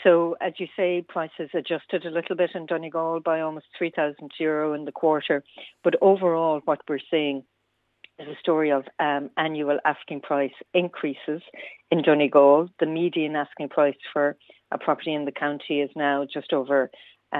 So, as you say, prices adjusted a little bit in Donegal by almost €3,000 in the quarter. But overall, what we're seeing is a story of annual asking price increases in Donegal. The median asking price for a property in the county is now just over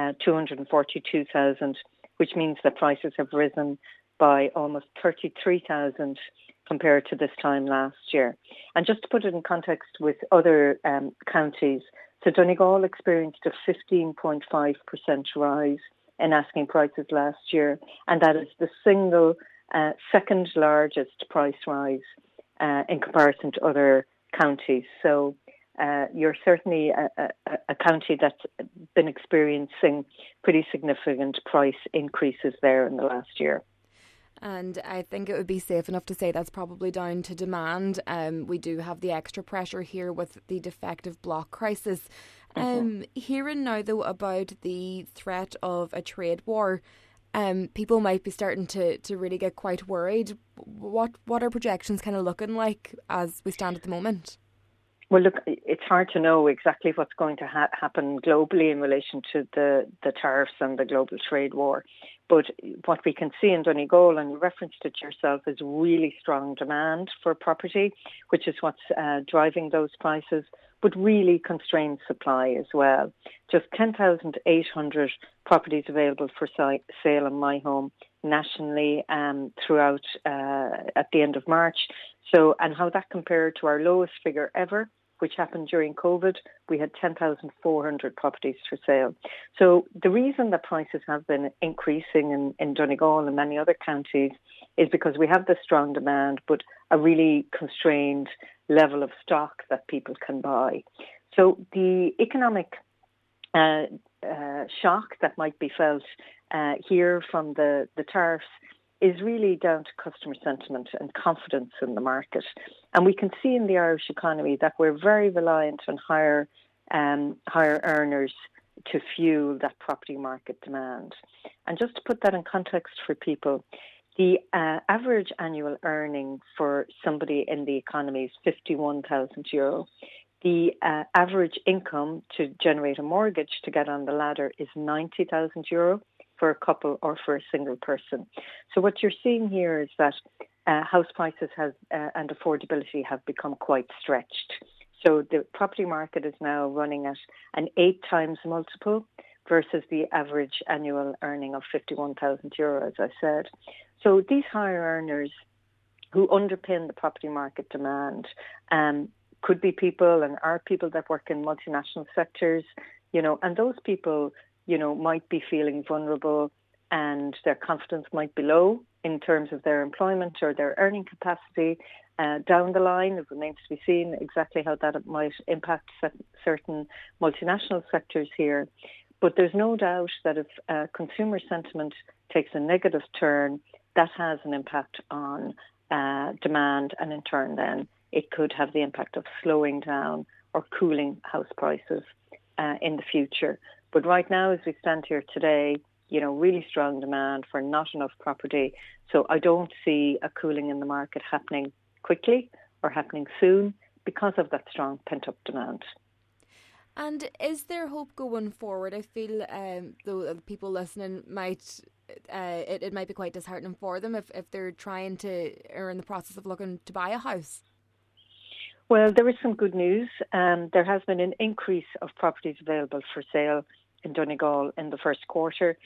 242,000, which means that prices have risen by almost 33,000 compared to this time last year. And just to put it in context with other counties, so Donegal experienced a 15.5% rise in asking prices last year, and that is the single second largest price rise in comparison to other counties. So you're certainly a county that's been experiencing pretty significant price increases there in the last year. And I think it would be safe enough to say that's probably down to demand. We do have the extra pressure here with the defective block crisis. Hearing now, though, about the threat of a trade war, people might be starting to really get quite worried. What are projections kind of looking like as we stand at the moment? Well, look, it's hard to know exactly what's going to happen globally in relation to the tariffs and the global trade war. But what we can see in Donegal, and you referenced it yourself, is really strong demand for property, which is what's driving those prices, but really constrained supply as well. Just 10,800 properties available for sale in My Home nationally throughout at the end of March. So, and how that compared to our lowest figure ever, which happened during COVID, we had 10,400 properties for sale. So the reason that prices have been increasing in Donegal and many other counties is because we have this strong demand, but a really constrained level of stock that people can buy. So the economic shock that might be felt here from the tariffs is really down to customer sentiment and confidence in the market. And we can see in the Irish economy that we're very reliant on higher earners to fuel that property market demand. And just to put that in context for people, the average annual earning for somebody in the economy is €51,000. The average income to generate a mortgage to get on the ladder is €90,000 for a couple or for a single person. So what you're seeing here is that house prices and affordability have become quite stretched. So the property market is now running at an 8 times multiple versus the average annual earning of €51,000, as I said. So these higher earners who underpin the property market demand could be people and are people that work in multinational sectors, and those people might be feeling vulnerable and their confidence might be low in terms of their employment or their earning capacity down the line. It remains to be seen exactly how that might impact certain multinational sectors here. But there's no doubt that if consumer sentiment takes a negative turn, that has an impact on demand, and in turn then it could have the impact of slowing down or cooling house prices in the future. But right now, as we stand here today, really strong demand for not enough property. So I don't see a cooling in the market happening quickly or happening soon because of that strong pent-up demand. And is there hope going forward? I feel though people listening might it might be quite disheartening for them if they're trying to or in the process of looking to buy a house. Well, there is some good news. There has been an increase of properties available for sale in Donegal in the first quarter.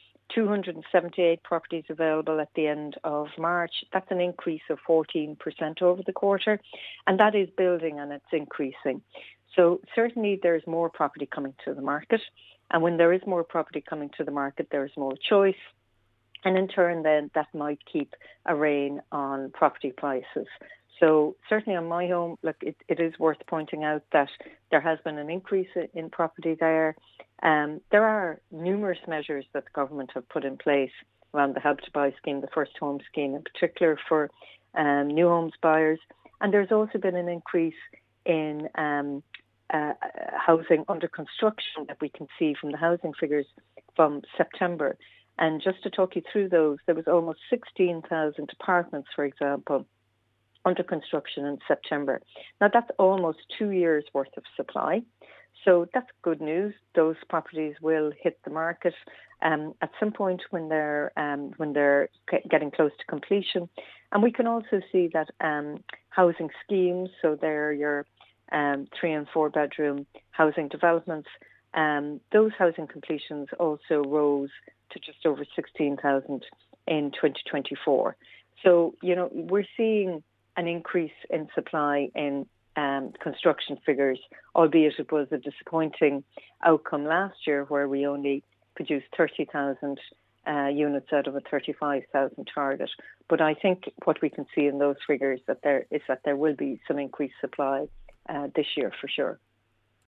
278 properties available at the end of March. That's an increase of 14% over the quarter. And that is building and it's increasing. So certainly there's more property coming to the market. And when there is more property coming to the market, there's more choice. And in turn, then, that might keep a rein on property prices. So certainly on My Home, look, it is worth pointing out that there has been an increase in property there. There are numerous measures that the government have put in place around the Help to Buy scheme, the First Home scheme in particular for new homes buyers. And there's also been an increase in housing under construction that we can see from the housing figures from September. And just to talk you through those, there was almost 16,000 apartments, for example, under construction in September. Now, that's almost 2 years' worth of supply. So that's good news. Those properties will hit the market at some point when they're getting close to completion. And we can also see that housing schemes, so they're your 3 and 4 bedroom housing developments, those housing completions also rose to just over 16,000 in 2024. So, we're seeing an increase in supply in construction figures, albeit it was a disappointing outcome last year where we only produced 30,000 units out of a 35,000 target. But I think what we can see in those figures that there will be some increased supply this year for sure.